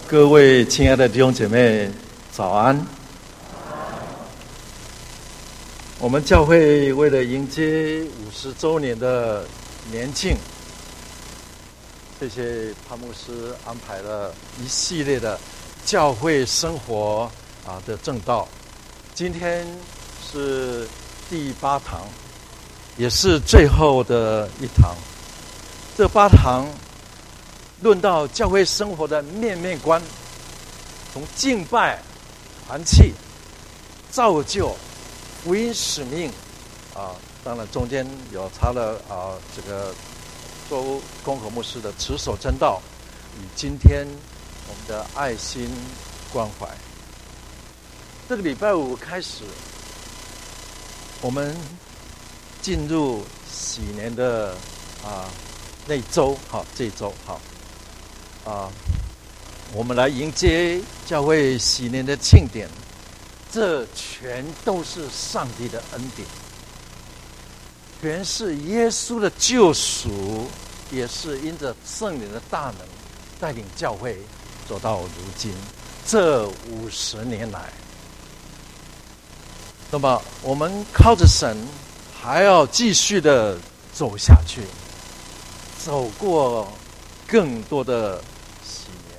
各位亲爱的弟兄姐妹，早安！我们教会为了迎接50周年的年庆，谢谢潘牧师安排了一系列的教会生活的正道。今天是第8堂，也是最后的一堂。这8堂论到教会生活的面面观，从敬拜、团契、造就、福音使命当然中间有插了这个周公和牧师的持守真道，与今天我们的爱心关怀。这个礼拜5开始，我们进入喜年的那周，这一周我们来迎接教会喜年的庆典，这全都是上帝的恩典，全是耶稣的救赎，也是因着圣灵的大能带领教会走到如今这50年来。那么我们靠着神还要继续的走下去，走过更多的喜年。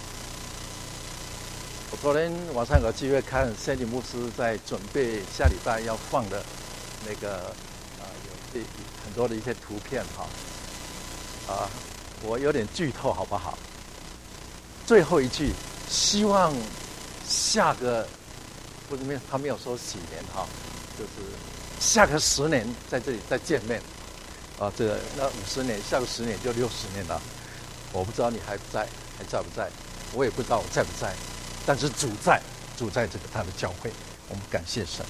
我昨天晚上有机会看圣经牧师在准备下礼拜要放的那个有很多的一些图片我有点剧透好不好？最后一句，希望下个不是他没有说喜年就是下个10年在这里再见面这个那50年，下个10年就60年了。我不知道你还在不在，我也不知道我在不在，但是主在这个他的教会，我们感谢神。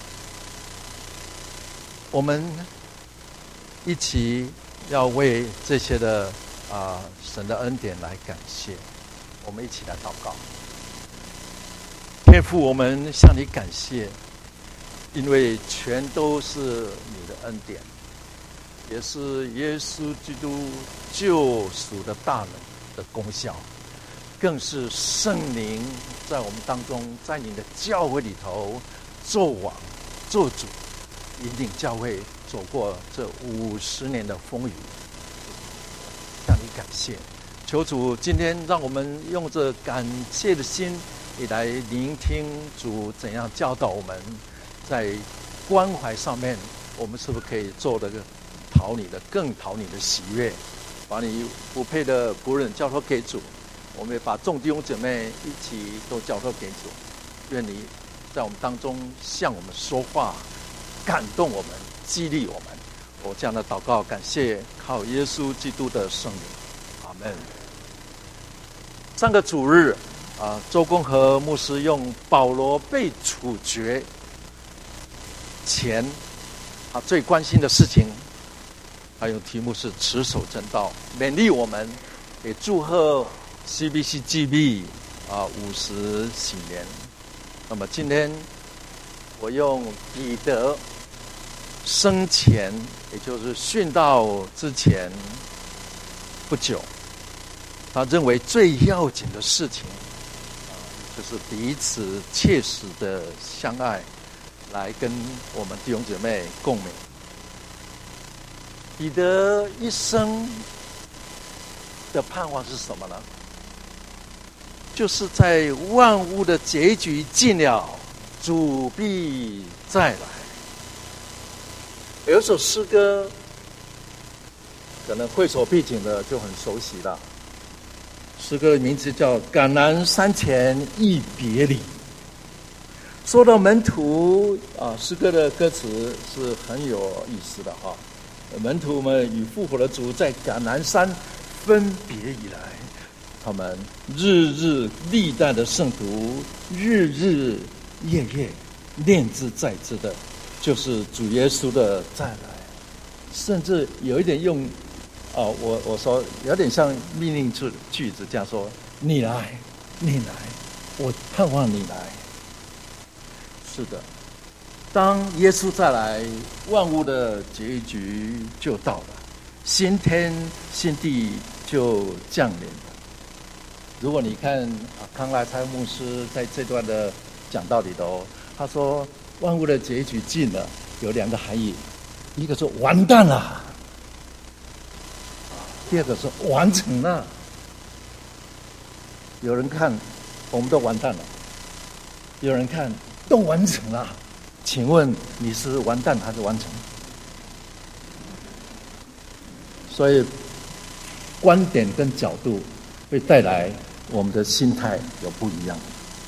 我们一起要为这些的神的恩典来感谢，我们一起来祷告。天父，我们向你感谢，因为全都是你的恩典，也是耶稣基督救赎的大能的功效，更是圣灵在我们当中，在你的教会里头做王做主，引领教会走过这50年的风雨，向你感谢。求主今天让我们用着感谢的心也来聆听主怎样教导我们，在关怀上面我们是不是可以做得更讨你的喜悦，把你不配的仆人交托给主，我们也把众弟兄姐妹一起都交托给主。愿你在我们当中向我们说话，感动我们，激励我们。我这样的祷告感谢靠耶稣基督的圣灵，阿们。上个主日周公和牧师用保罗被处决前最关心的事情，还有题目是持守真道，勉励我们，也祝贺 CBCGB 50喜年。那么今天我用彼得生前，也就是殉道之前不久，他认为最要紧的事情就是彼此切实的相爱，来跟我们弟兄姐妹共勉。彼得一生的盼望是什么呢？就是在万物的结局尽了，主必再来。有一首诗歌，可能会所必景的就很熟悉了。诗歌的名字叫《橄榄山前一别离》。说到门徒诗歌的歌词是很有意思的门徒们与复活的主在橄榄山分别以来，他们日日历代的圣徒日日夜夜念之在之的，就是主耶稣的再来。甚至有一点用我说有点像命令句子这样说：你来，你来，我盼望你来。是的，当耶稣再来，万物的结局就到了，新天新地就降临了。 如果你看康来差牧师在这段的讲道里头，他说万物的结局近了，有两个含义，一个是完蛋了，第二个是完成了。有人看我们都完蛋了，有人看都完成了，请问你是完蛋还是完成？所以观点跟角度会带来我们的心态有不一样。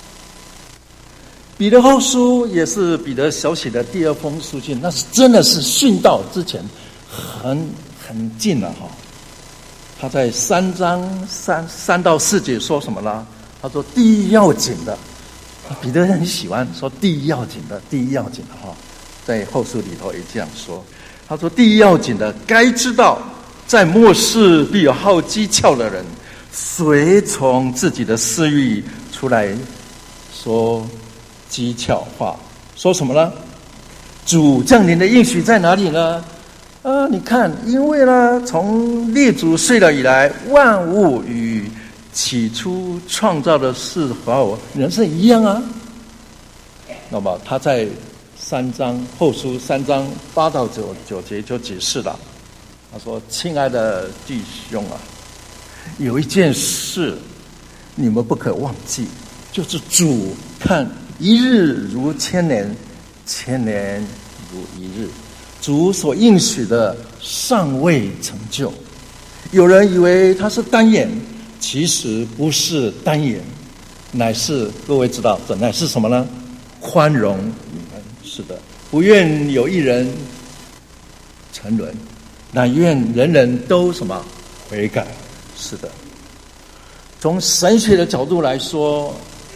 彼得后书也是彼得小写的第二封书信，那是真的是殉道之前很近了哈。他在3章3到4节说什么呢？他说第一要紧的，彼得很喜欢说第一要紧的哈，在后书里头也这样说。他说第一要紧的，该知道在末世必有好讥诮的人，随从自己的私欲出来说讥诮话。说什么呢？主降临的应许在哪里呢？你看，因为呢，从列祖睡了以来，万物与起初创造的是和人是一样啊。那么他在后书3章8到9节就解释了。他说：“亲爱的弟兄啊，有一件事你们不可忘记，就是主看一日如千年，千年如一日。主所应许的尚未成就。有人以为他是单眼，其实不是单眼，乃是各位知道，这乃是什么呢？宽容你们。是的，不愿有一人沉沦，但愿人人都什么悔改。是的，从神学的角度来说，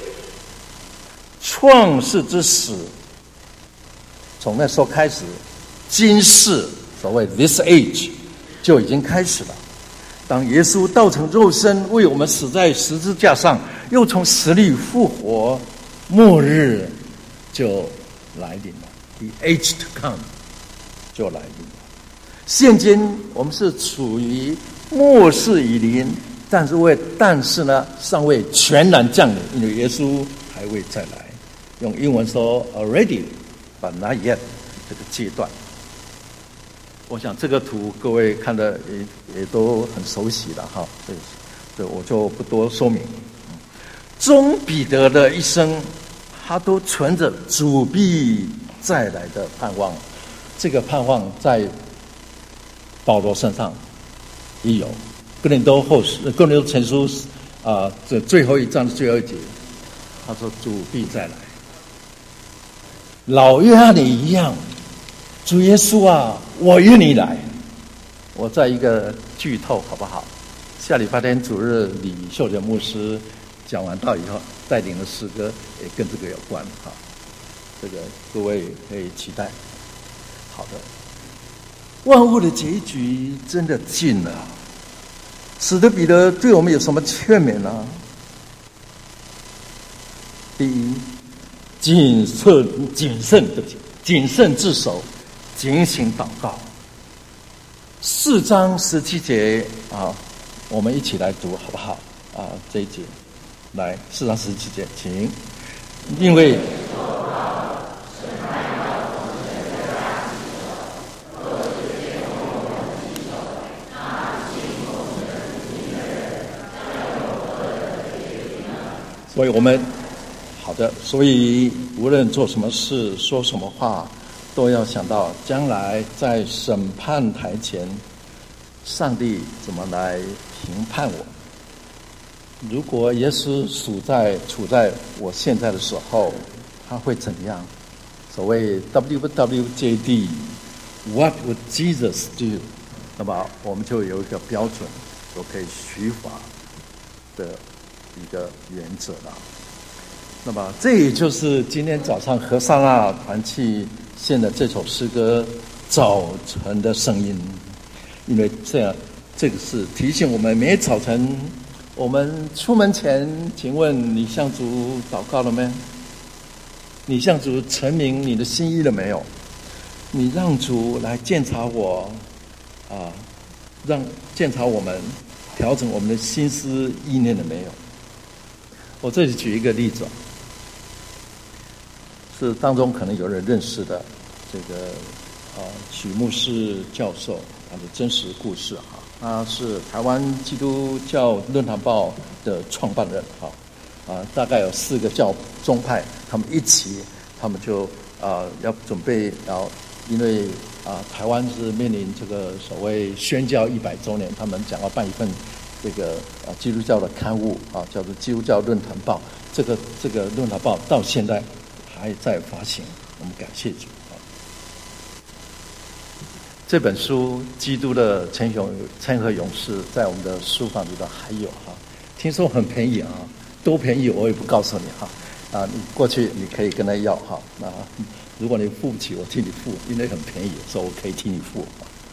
创世之始，从那时候开始，今世所谓 this age 就已经开始了。当耶稣道成肉身，为我们死在十字架上，又从死里复活，末日就来临了。The age to come 就来临了。现今我们是处于末世已临，但是呢，尚未全然降临，因为耶稣还未再来。用英文说 already but not yet 这个阶段。我想这个图各位看的也都很熟悉了哈，这我就不多说明。中彼得的一生，他都存着主必再来的盼望。这个盼望在保罗身上也有。哥林多前书这最后一章的最后一节，他说主必再来。老约翰也一样，主耶稣啊，我愿你来。我在一个剧透好不好？下礼拜天主日李秀莲牧师讲完道以后带领的诗歌也跟这个有关哈，这个各位可以期待。好的，万物的结局真的近了，使得彼得对我们有什么劝勉呢？第一，谨慎自守，警醒祷告。4章17节我们一起来读好不好？这一节，来4章17节，请。因为所以我们好的，所以无论做什么事，说什么话，都要想到将来在审判台前，上帝怎么来评判我。如果耶稣处在我现在的时候，他会怎样？所谓 WWJD What would Jesus do？ 那么我们就有一个标准，就可以许法的一个原则了。那么这也就是今天早上和萨那团契献的这首诗歌早晨的声音。因为这个是提醒我们，每早晨我们出门前，请问你向主祷告了没？你向主陈明你的心意了没有？你让主来鉴察我检查我们，调整我们的心思意念了没有？ 我这里举一个例子，是当中可能有人认识的这个许牧师教授，他的真实故事哈。他是台湾基督教论坛报的创办人哈，大概有4个宗派，他们一起，他们就要准备因为台湾是面临这个所谓宣教100周年，他们想要办一份这个基督教的刊物叫做《基督教论坛报》。这个论坛报到现在还在发行，我们感谢主。这本书《基督的谦和勇士》在我们的书房里头还有哈，听说很便宜多便宜我也不告诉你哈，你过去你可以跟他要哈，如果你付不起我替你付，因为很便宜，所以我可以替你付。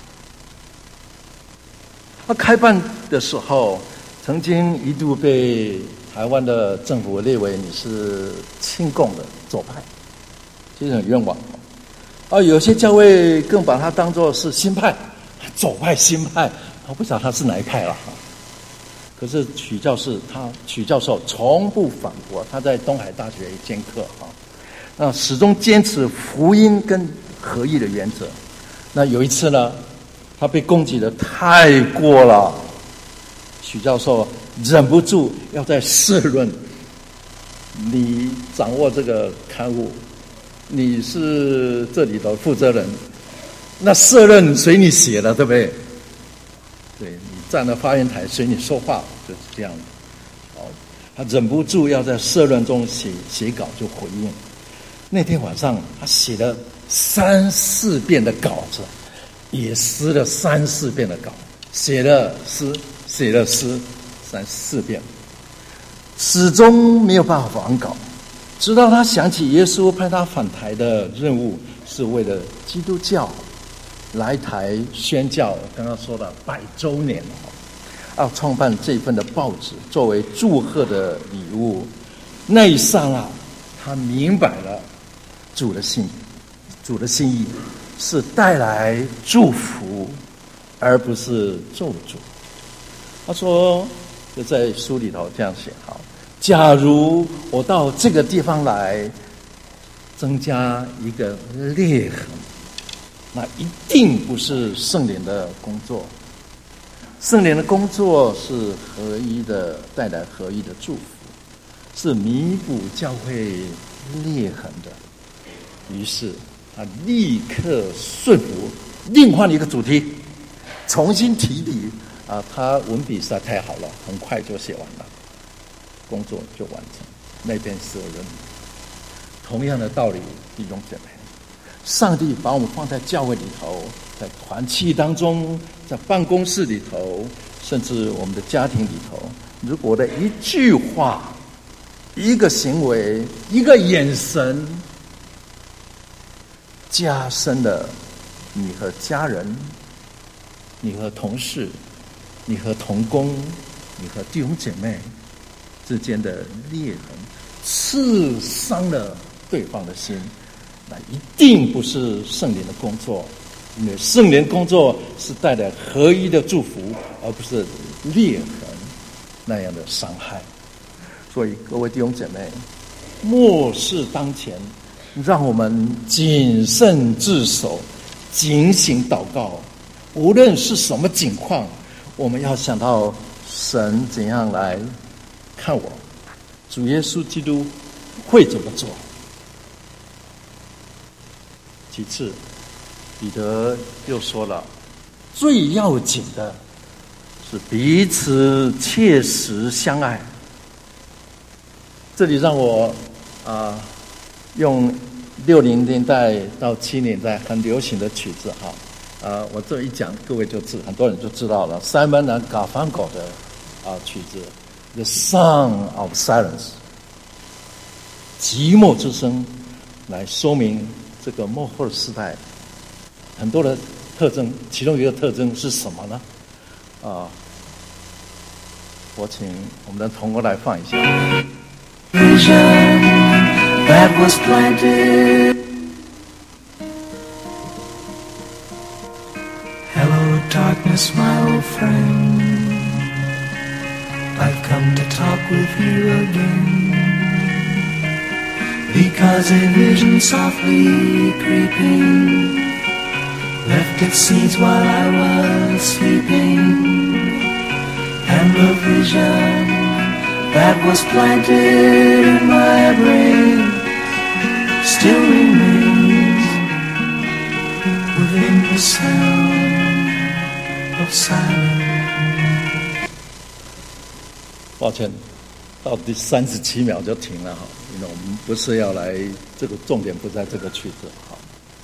他开办的时候，曾经一度被台湾的政府列为你是亲共的左派，其实很冤枉。有些教会更把它当作是新派，左派新派，我不知道他是哪一派了哈。可是许教授从不反驳，他在东海大学兼课那始终坚持福音跟合一的原则。那有一次呢，他被攻击的太过了，许教授忍不住要在社论，你掌握这个刊物，你是这里的负责人，那社论随你写了，对不对？对，你站在发言台随你说话，就是这样的。他忍不住要在社论中写稿就回应。那天晚上他写了3-4遍的稿子，也诗了3-4遍的稿，写了诗3-4遍，始终没有办法完稿。直到他想起耶稣派他返台的任务是为了基督教来台宣教，刚刚说了100周年要创办这份的报纸作为祝贺的礼物。那一刹那，他明白了主的心意是带来祝福，而不是咒诅。他说，就在书里头这样写假如我到这个地方来，增加一个裂痕，那一定不是圣灵的工作。圣灵的工作是合一的，带来合一的祝福，是弥补教会裂痕的。于是他立刻顺服，另换一个主题，重新提笔他文笔实在太好了，很快就写完了，工作就完成。那边是有人。同样的道理，弟兄姐妹，上帝把我们放在教会里头，在团契当中，在办公室里头，甚至我们的家庭里头，如果的一句话、一个行为、一个眼神，加深了你和家人、你和同事、你和同工、你和弟兄姐妹之间的裂痕，刺伤了对方的心，那一定不是圣灵的工作。因为圣灵工作是带来合一的祝福，而不是裂痕那样的伤害。所以各位弟兄姐妹，末世当前，让我们谨慎自守，警醒祷告。无论是什么境况，我们要想到神怎样来看我，主耶稣基督会怎么做。其次，彼得又说了，最要紧的是彼此切实相爱。这里让我用60年代到70年代很流行的曲子我这一讲，各位很多人就知道了 Simon and Garfunkel 的曲子 The Song of Silence， 寂寞之声，来说明这个末后的时代很多的特征。其中一个特征是什么呢？我请我们的同工来放一下。Vision that was planted. Hello, darkness, my old friend. I've come to talk with you again, because a vision softly creeping left its seeds while I was sleeping, and the vision that was planted in my brain still remains within the sound of silence. 抱歉，到第37秒就停了哈，因为我们不是要来这个重点不在这个曲子哈。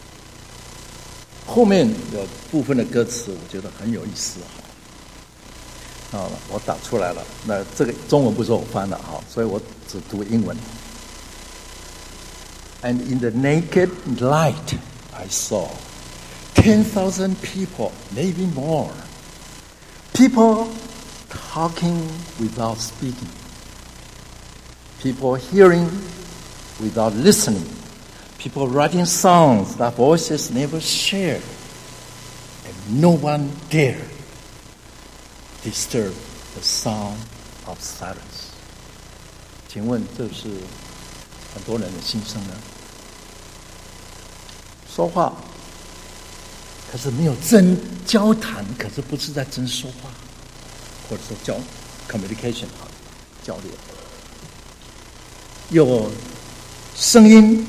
后面有部分的歌词，我觉得很有意思哈。好了，我打出来了。那这个中文不是我翻的哈，所以我只读英文。And in the naked light, I saw 10,000 people, maybe more. People talking without speaking. People hearing without listening. People writing songs that voices never shared. And no one dared disturb the sound of silence. 请问这是很多人的心声呢？说话，可是没有真交谈，可是不是在真说话，或者说communication 交流。有声音，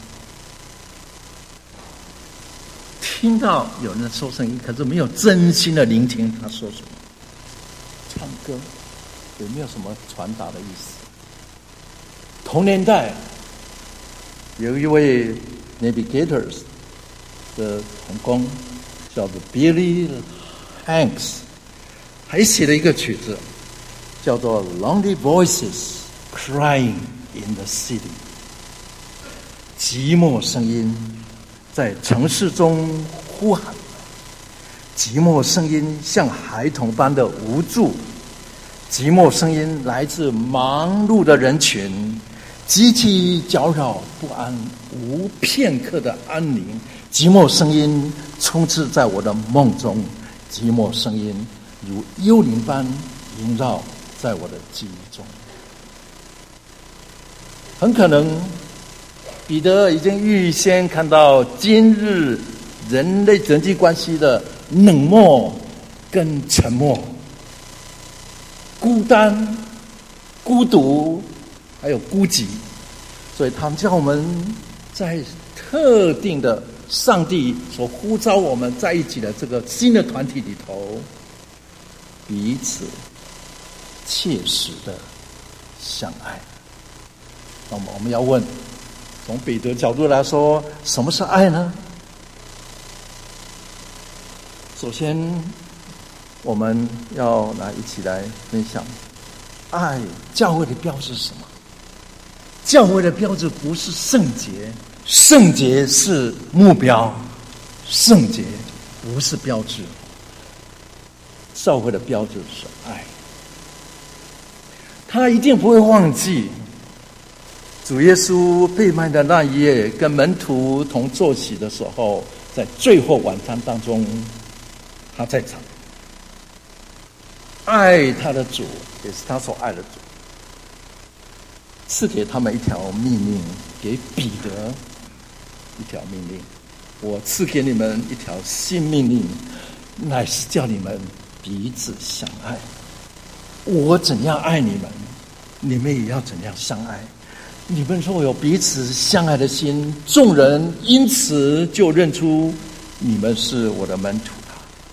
听到有人说声音，可是没有真心的聆听他说什么。唱歌有没有什么传达的意思？同年代有一位 Navigators 的同工叫做 Billy Hanks， 还写了一个曲子叫做 Lonely Voices Crying in the City， 寂寞声音在城市中呼喊，寂寞声音像孩童般的无助，寂寞声音来自忙碌的人群，极其搅扰不安，无片刻的安宁。寂寞声音充斥在我的梦中，寂寞声音如幽灵般萦绕在我的记忆中。很可能彼得已经预先看到今日人类人际关系的冷漠跟沉默，孤单、孤独还有孤寂，所以他们叫我们在特定的上帝所呼召我们在一起的这个新的团体里头，彼此切实的相爱。那么我们要问，从彼得角度来说，什么是爱呢？首先我们要来一起来分享爱教会的标志是什么。教会的标志不是圣洁，圣洁是目标，圣洁不是标志。教会的标志是爱。他一定不会忘记主耶稣被卖的那一夜，跟门徒同坐席的时候，在最后晚餐当中，他在场。爱他的主，也是他所爱的主，赐给他们一条命令，给彼得一条命令：我赐给你们一条新命令，乃是叫你们彼此相爱。我怎样爱你们，你们也要怎样相爱。你们若有彼此相爱的心，众人因此就认出你们是我的门徒了。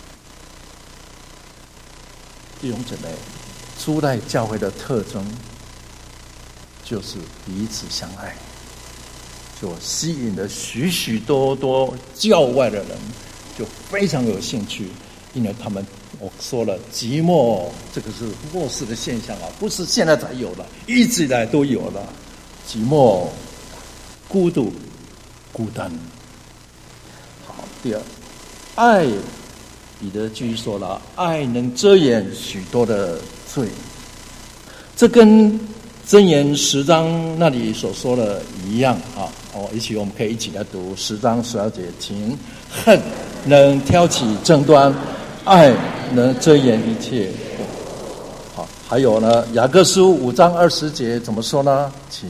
弟兄姊妹，初代教会的特征就是彼此相爱，就吸引了许许多多教外的人，就非常有兴趣，因为他们我说了，寂寞这个是末世的现象啊，不是现在才有的，一直以来都有了。寂寞、孤独、孤单。好，第二，爱，彼得继续说了，爱能遮掩许多的罪。这跟箴言10章那里所说的一样啊。也许我们可以一起来读10章12节，请恨能挑起争端，爱能遮掩一切。好， 还有呢，雅各书5章20节怎么说呢？请。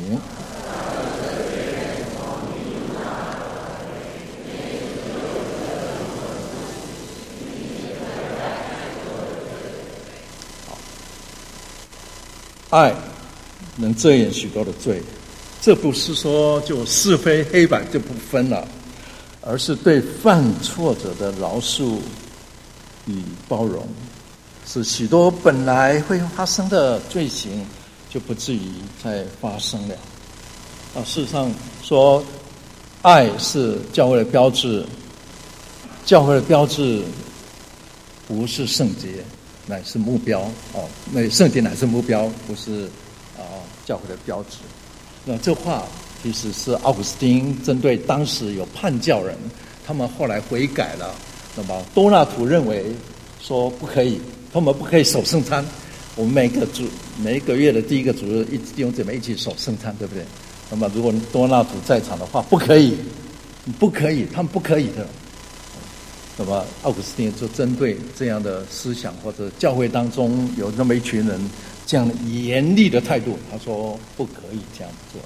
爱能遮掩许多的罪，这不是说就是非黑白就不分了，而是对犯错者的饶恕与包容，使许多本来会发生的罪行就不至于再发生了。事实上说，爱是教会的标志，教会的标志不是圣洁，乃是目标那圣洁乃是目标，不是教会的标志。那这话其实是奥古斯丁针对当时有叛教人，他们后来悔改了。那么多纳图认为说不可以，他们不可以守圣餐。我们每一个月的第一个主日，弟兄姐妹一起守圣餐，对不对？那么如果多纳图在场的话，不可以，他们不可以的。那么奥古斯丁就针对这样的思想，或者教会当中有那么一群人这样严厉的态度，他说不可以这样做。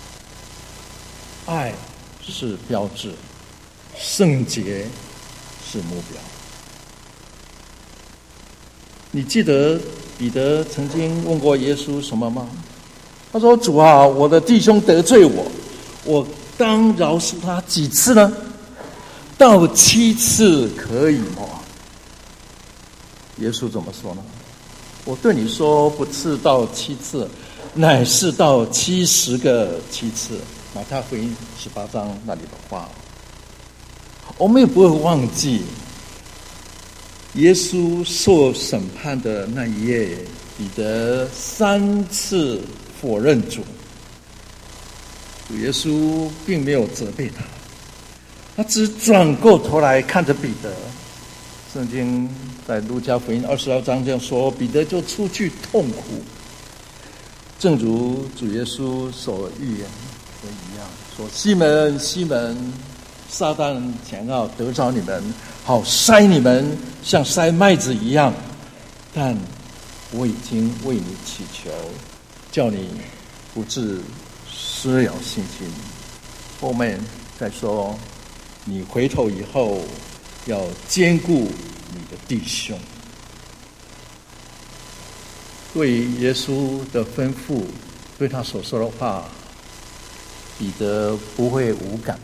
爱是标志，圣洁是目标。你记得彼得曾经问过耶稣什么吗？他说：主啊，我的弟兄得罪我当饶恕他几次呢？到7次可以吗？耶稣怎么说呢？我对你说，不是到7次，乃是到70个7次。马太福音18章那里的话，我们也不会忘记耶稣受审判的那一夜，彼得3次否认主。主耶稣并没有责备他，他只转过头来看着彼得。圣经在路加福音22章这样说，彼得就出去痛苦，正如主耶稣所预言的一样，说：西门，西门，撒旦想要得着你们，好筛你们，像筛麦子一样，但我已经为你祈求，叫你不致失了信心。后面再说，你回头以后要兼顾你的弟兄。对于耶稣的吩咐，对他所说的话，彼得不会无感，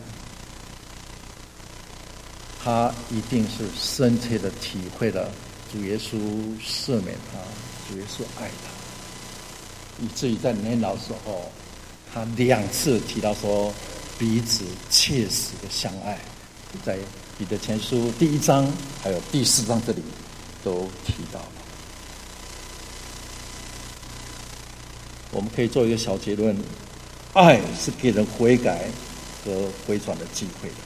他一定是深切的体会了主耶稣赦免他，主耶稣爱他，以至于在年老时候，他2次提到说彼此切实的相爱，在彼得前书第1章还有第4章这里都提到了。我们可以做一个小结论：爱是给人悔改和回转的机会的。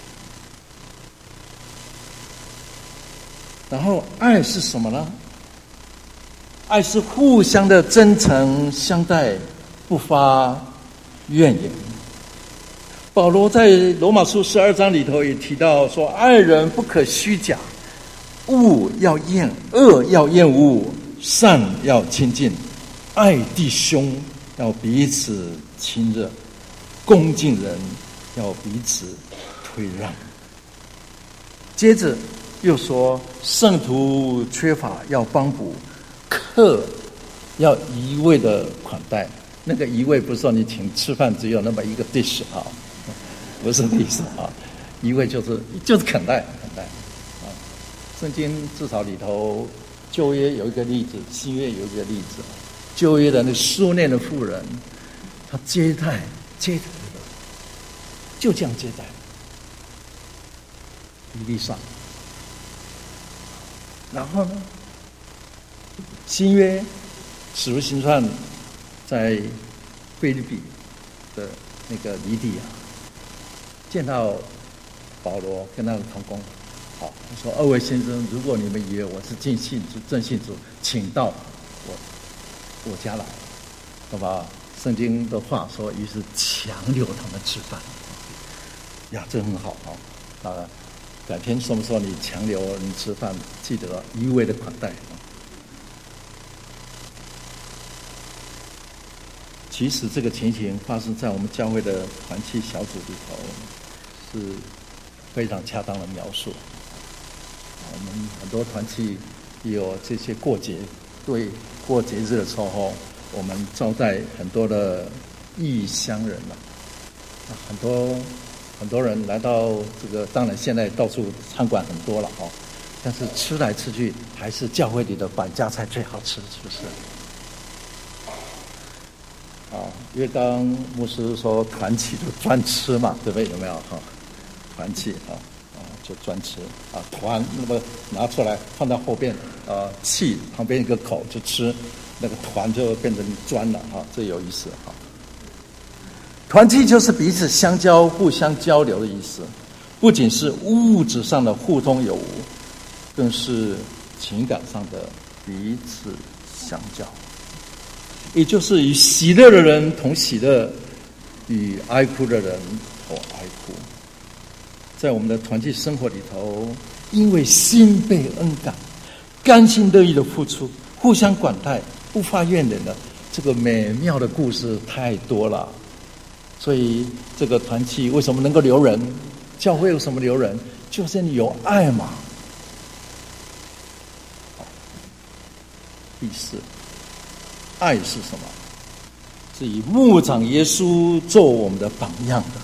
然后爱是什么呢？爱是互相的真诚相待，不发怨言。保罗在罗马书12章里头也提到说，爱人不可虚假，恶要厌恶，善要亲近，爱弟兄要彼此亲热，恭敬人要彼此推让。接着又说，圣徒缺乏要帮补，客要一味的款待。那个一味不是说你请吃饭只有那么一个 dish 啊，不是这意思啊。一味就是款待啊。圣经至少里头旧约有一个例子，新约有一个例子。旧约的那苏念的妇人，他接待就这样接待以利沙。然后呢，新约使徒行传在腓立比的那个黎底亚见到保罗跟他的同工，好，他说：2位先生，如果你们以为我是真信主，请到我家来。那么圣经的话说，于是强留他们吃饭。呀，这很好啊！改天什么时候你强留人吃饭，记得一味的款待。 其实这个情形发生在我们教会的团契小组里头，是非常恰当的描述。我们很多团契也有这些过节，对过节日的时候，我们招待很多的异乡人很多人来到这个，当然现在到处餐馆很多了但是吃来吃去还是教会里的百家菜最好吃，是不是？因为刚刚牧师说团契就专吃嘛，对不对？有没有团契就专吃团那么拿出来放到后边气旁边一个口就吃，那个团就变成专了这有意思团契就是彼此相交、互相交流的意思，不仅是物质上的互通有无，更是情感上的彼此相交。也就是与喜乐的人同喜乐，与哀哭的人同哀哭。在我们的团契生活里头，因为心被恩感，甘心乐意的付出，互相款待，不发怨言的这个美妙的故事太多了。所以这个团契为什么能够留人？教会为什么留人？就是你有爱嘛。第四，爱是什么？是以牧长耶稣做我们的榜样的。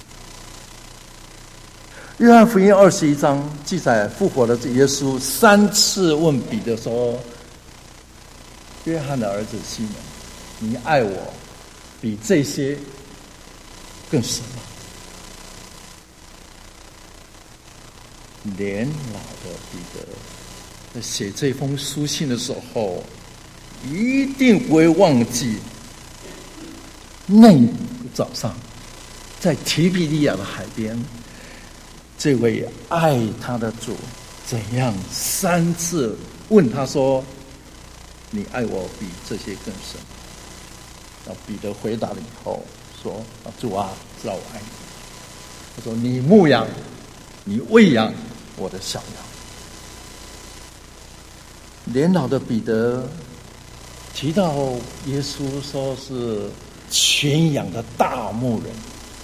约翰福音21章记载复活的耶稣3次问彼得说：“约翰的儿子西门，你爱我比这些更深吗？”年老的彼得在写这封书信的时候，一定不会忘记那早上在提比利亚的海边，这位爱他的主怎样3次问他说：“你爱我比这些更深。”然后彼得回答了以后说：“主啊，知道我爱你。”他说：“你牧养，你喂养我的小羊。”年老的彼得提到耶稣说是全羊的大牧人，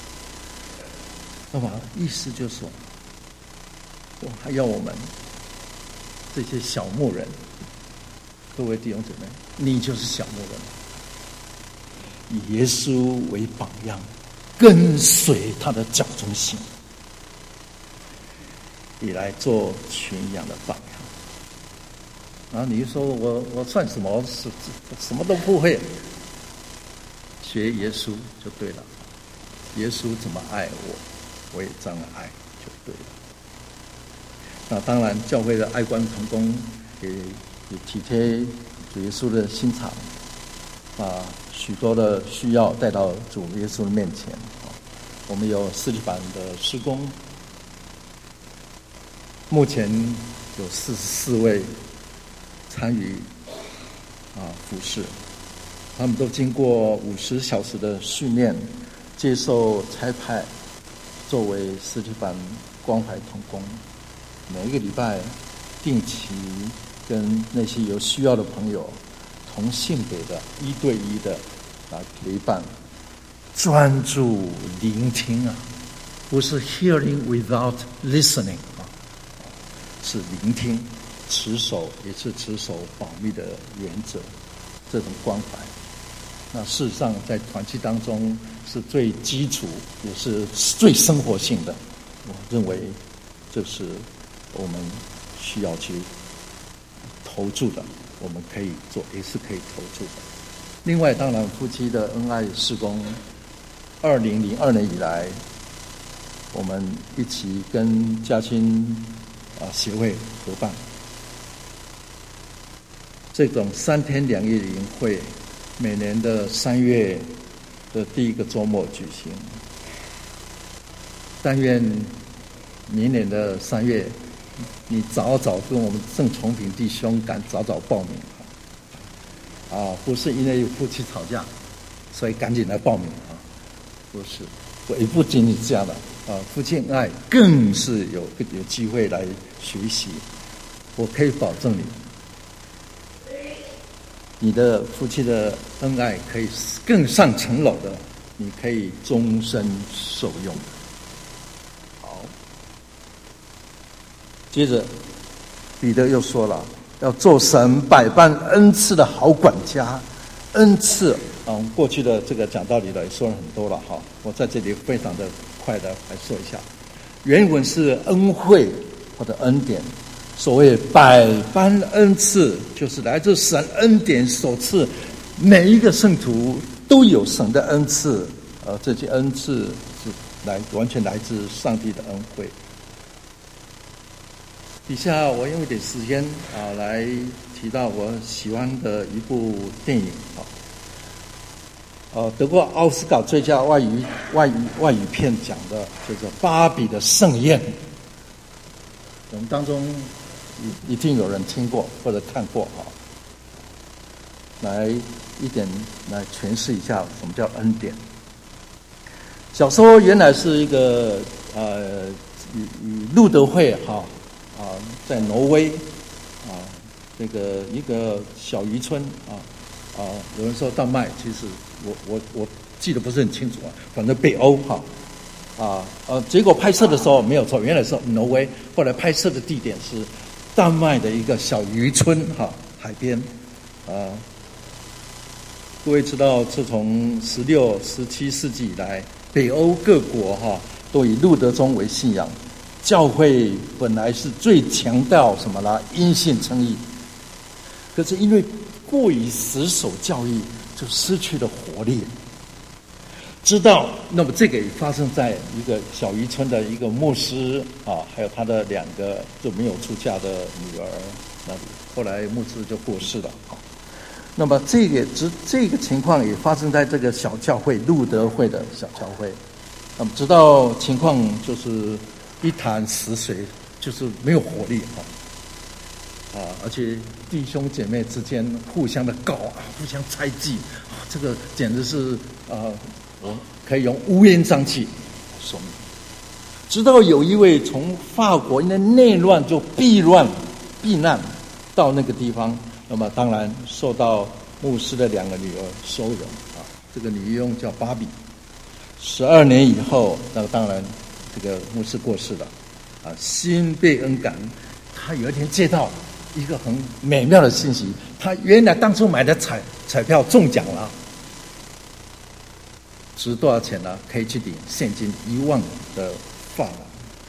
那么意思就是说，还要我们这些小牧人，各位弟兄姊妹，你就是小牧人，以耶稣为榜样，跟随他的脚中行，你来做全羊的榜样。然后你就说我算什么？什么都不会，学耶稣就对了。耶稣怎么爱我，我也这样爱就对了。那当然，教会的爱官同工也体贴主耶稣的心肠，把许多的需要带到主耶稣的面前。我们有司提反的事工，目前有44位参与服事，他们都经过50小时的训练，接受差派，作为司提反关怀同工。每一个礼拜定期跟那些有需要的朋友，同性别的1对1的来陪伴，专注聆听不是 hearing without listening 是聆听。也是持守保密的原则，这种关怀，那事实上在团契当中是最基础，也是最生活性的。我认为这是我们需要去投注的，我们可以做，也是可以投注的。另外，当然夫妻的恩爱事工，2002年以来，我们一起跟家亲协会合办。这种3天2夜灵会，每年的3月的第一个周末举行。但愿明年的3月，你早早跟我们郑崇平弟兄赶早早报名不是因为夫妻吵架，所以赶紧来报名不是，也不仅仅这样的夫妻恩爱更是有机会来学习。我可以保证你， 你的夫妻的恩爱可以更上层楼的，你可以终身受用。好，接着彼得又说了，要做神百般恩赐的好管家。恩赐啊，我们过去的这个讲道理的也说了很多了哈，我在这里非常的快的来说一下。原文是恩惠或者恩典，所谓百般恩赐，就是来自神恩典所赐，每一个圣徒都有神的恩赐，这些恩赐是完全来自上帝的恩惠。底下我用一点时间来提到我喜欢的一部电影得过奥斯卡最佳外语片奖的，叫做《芭比的盛宴》。我们当中一定有人听过或者看过来诠释一下什么叫恩典。小说原来是一个以路德会在挪威这个一个小渔村有人说丹麦，其实我记得不是很清楚反正北欧结果拍摄的时候没有错，原来是挪威，后来拍摄的地点是丹麦的一个小渔村海边各位知道，自从16、17世纪以来，北欧各国都以路德宗为信仰，教会本来是最强调什么呢？因信称义，可是因为过于死守教义，就失去了活力。那么这个也发生在一个小渔村的一个牧师还有他的2个就没有出嫁的女儿那里，后来牧师就过世了那么这个情况也发生在这个小教会路德会的小教会。那么直到情况就是一潭死水，就是没有活力而且弟兄姐妹之间互相的告互相猜忌这个简直是我可以用乌烟瘴气说明。直到有一位从法国因为内乱就避难到那个地方，那么当然受到牧师的2个女儿收容这个女佣叫芭比。12年以后，那当然这个牧师过世了心被恩感，他有一天接到一个很美妙的信息，他原来当初买的彩票中奖了，值多少钱呢？可以去领现金1万的法郎。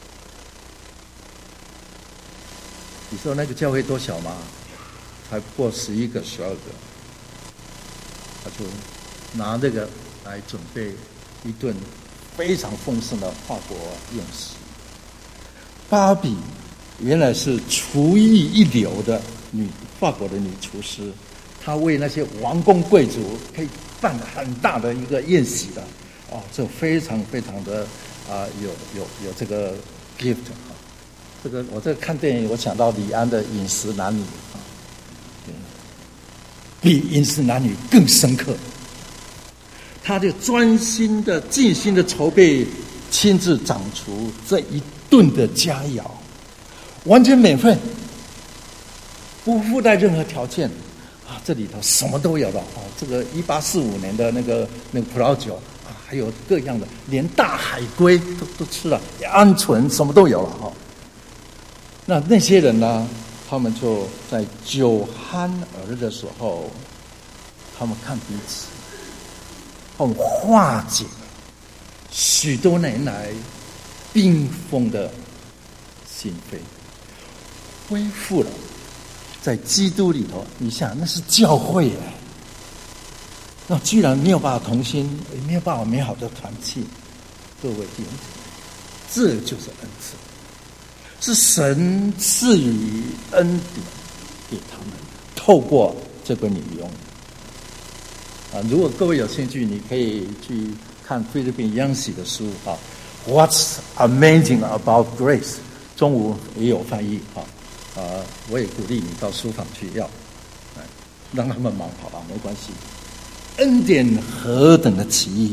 你说那个教会多小吗？才不过11个、12个，他就拿这个来准备一顿非常丰盛的法国宴食。芭比原来是厨艺一流的法国的女厨师，她为那些王公贵族可以办很大的一个宴席的这非常非常的有这个 gift 这个我在看电影，我想到李安的《饮食男女》比《饮食男女》更深刻。他就专心的、尽心的筹备，亲自掌厨这一顿的佳肴，完全免费，不附带任何条件这里头什么都有了这个1845年的那个葡萄酒还有各样的，连大海龟都吃了，鹌鹑什么都有了那些人呢，他们就在酒酣耳热的时候，他们看彼此，他们化解许多年来冰封的心扉，恢复了在基督里头。你想，那是教会那居然没有办法同心，也没有办法美好的团契。各位弟兄姊妹，这就是恩赐，是神赐予恩典给他们，透过这个女佣如果各位有兴趣，你可以去看菲律宾央喜的书What's Amazing About Grace， 中文也有翻译我也鼓励你到书房去要让他们忙好吧，没关系。恩典何等的奇异！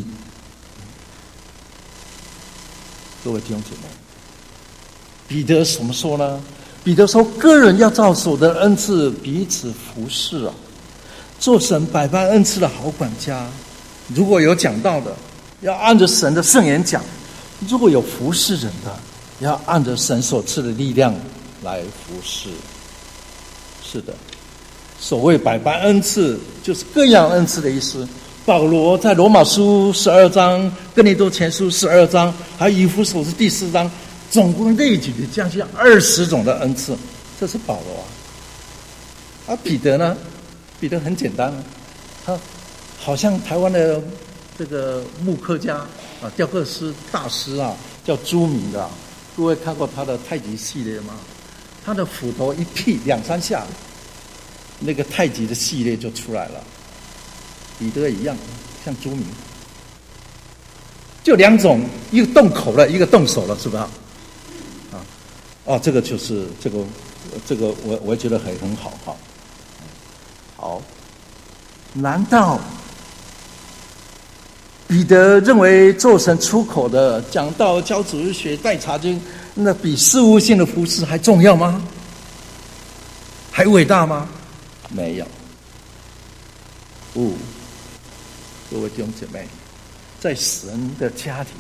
各位弟兄姐妹，彼得怎么说呢？彼得说，个人要照所得恩赐彼此服侍做神百般恩赐的好管家。如果有讲道的，要按着神的圣言讲；如果有服侍人的，要按着神所赐的力量来服侍。是的，所谓百般恩赐，就是各样恩赐的意思。保罗在罗马书12章、哥林多前书12章，还有以弗所书第4章，总共列举了将近20种的恩赐。这是保罗啊。而彼得呢？彼得很简单，他好像台湾的这个木刻家啊，雕刻师大师啊，叫朱明的。各位看过他的太极系列吗？他的斧头一劈2-3下，那个太极的系列就出来了。彼得一样，像朱明，就2种，一个动口了，一个动手了，是吧？这个就是这个我觉得很好哈。好，难道彼得认为做神出口的讲道、教主日学、带查经，那比事务性的服事还重要吗？还伟大吗？没有。各位弟兄姐妹，在神的家里，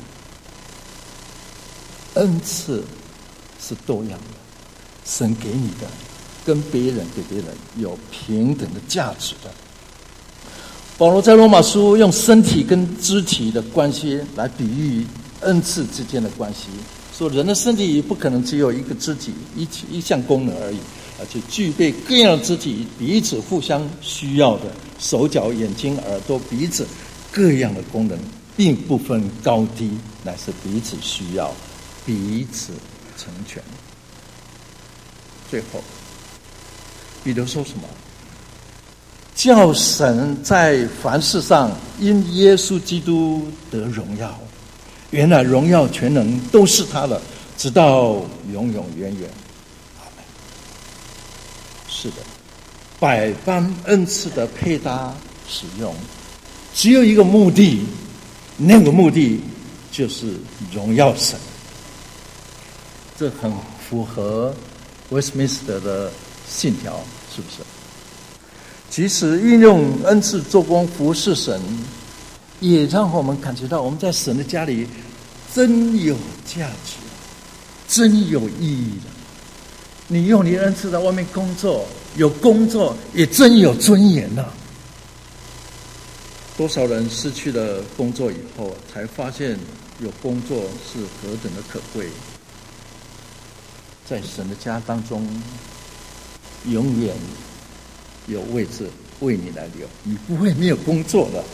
恩赐是多样的，神给你的跟别人给别人有平等的价值的。保罗在罗马书用身体跟肢体的关系来比喻恩赐之间的关系，说人的身体不可能只有一个肢体一项功能而已，而且具备各样的肢体彼此互相需要的，手脚眼睛耳朵鼻子各样的功能，并不分高低，乃是彼此需要，彼此成全。最后彼得说什么？叫神在凡事上因耶稣基督得荣耀。原来荣耀全能都是他的，直到永永远远。是的，百般恩赐的配搭使用，只有一个目的，那个目的就是荣耀神。这很符合 Westminster 的信条，是不是？即使运用恩赐做工服侍神，也让我们感觉到我们在神的家里真有价值，真有意义的。你用你的恩赐在外面工作，有工作也真有尊严呐。多少人失去了工作以后，才发现有工作是何等的可贵。在神的家当中，永远有位置为你来留，你不会没有工作的，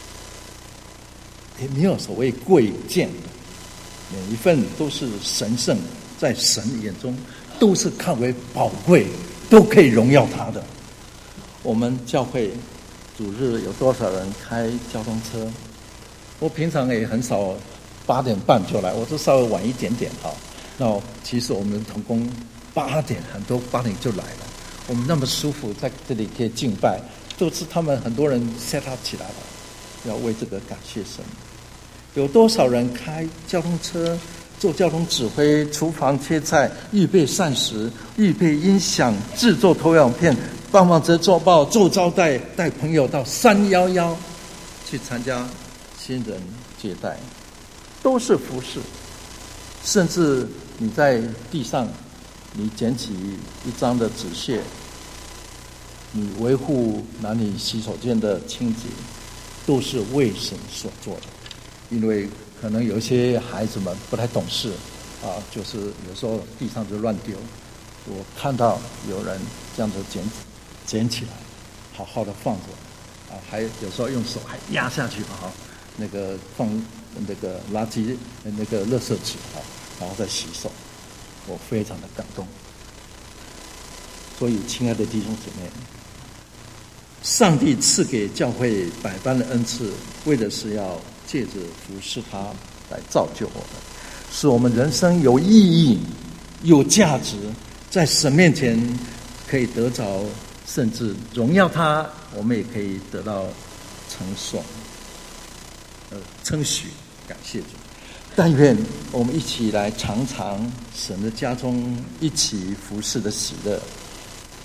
也没有所谓贵贱的，每一份都是神圣，在神眼中都是看为宝贵，都可以荣耀他的。我们教会主日有多少人开交通车？我平常也很少8点半就来，我都稍微晚一点点哈。那其实我们同工8点，很多8点就来了。我们那么舒服，在这里可以敬拜，都是他们很多人 set up 起来了，要为这个感谢神。有多少人开交通车，做交通指挥，厨房切菜，预备膳食，预备音响，制作投影片，帮忙做报，做招待，带朋友到311去参加新人接待，都是服事。甚至你在地上，你捡起一张的纸屑，你维护男女洗手间的清洁，都是为神所做的。因为可能有一些孩子们不太懂事啊，就是有时候地上就乱丢。我看到有人这样子捡起来，好好的放着啊，还有时候用手还压下去啊，那个放那个垃圾那个垃圾纸啊，然后再洗手。我非常的感动。所以亲爱的弟兄姐妹，上帝赐给教会百般的恩赐，为的是要借着服侍他来造就我们，使我们人生有意义、有价值，在神面前可以得着，甚至荣耀他，我们也可以得到称颂、称许，感谢主。但愿我们一起来尝尝神的家中一起服侍的喜乐，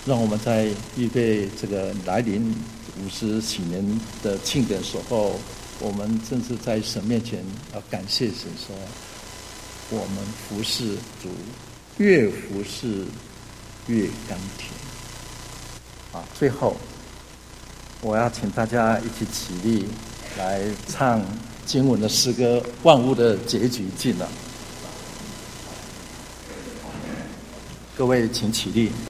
让我们在预备这个来临50禧年的庆典时候，我们正是在神面前要感谢神说，我们服侍主，越服侍越甘甜。最后我要请大家一起起立来唱经文的诗歌，万物的结局近了。各位请起立。